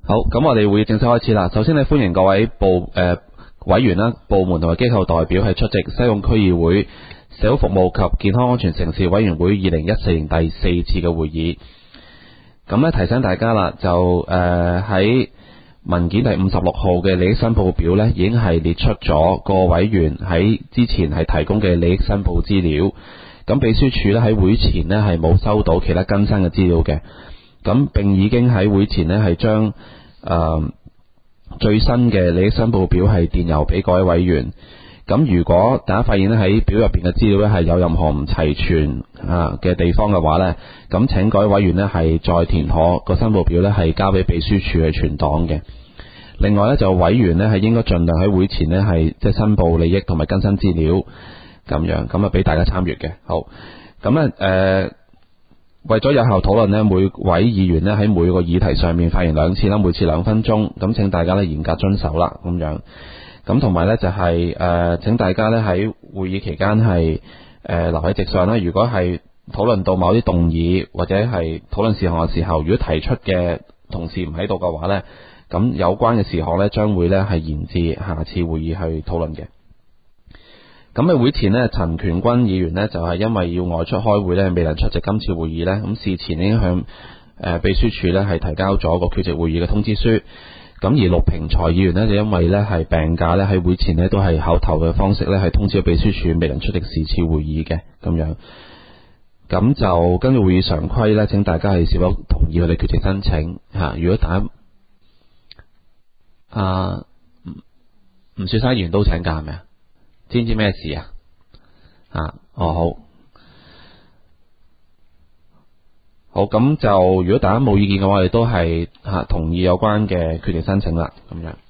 好，咁我哋會議正式開始啦。首先呢，歡迎各位委員啦、部門同埋機構代表係出席西貢區議會社會服務及健康安全城市委員會2014年第4次嘅會議。咁呢，提醒大家啦，就喺文件第56號嘅利益申報表呢，已經係列出咗個委員喺之前係提供嘅利益申報資料。咁秘書處呢，喺會前呢係冇收到其他更新嘅資料嘅。咁並已經喺會前呢係將最新嘅利益申報表係電郵俾各位委員。咁如果大家發現呢喺表入邊嘅資料呢係有任何唔齊全嘅地方嘅話呢，咁請各位委員呢係再填妥個申報表呢係交俾秘書處去存檔嘅。另外呢，就委員呢係應該盡量喺會前呢係即係申報利益同埋更新資料咁樣，咁啊俾大家參與嘅。好，咁為咗有效討論呢，每位議員呢喺每個議題上面發言2次啦，每次2分鐘，咁請大家呢嚴格遵守啦，咁樣。咁同埋呢，就係請大家呢喺會議期間係留喺席上啦。如果係討論到某啲動議或者係討論事項嘅時候，如果提出嘅同事唔喺度嘅話呢，咁有關嘅事項呢將會呢係延至下次會議去討論嘅。咁喺會前呢，陳權軍議員呢就係因為要外出開會呢，未能出席今次會議呢。咁事前已經向秘書處呢係提交咗個缺席會議嘅通知書。咁而陸平才議員呢，就因為呢係病假呢，喺會前呢都係口頭嘅方式呢係通知咗秘書處未能出席是次會議嘅咁樣。咁就根據會議常規呢，請大家係是否同意佢哋缺席申請嚇？如果大家吳雪山議員都請假係咪啊？知唔知咩事啊？好，好，咁就如果大家冇意見嘅話，我哋都係同意有關嘅決定申請啦，咁樣。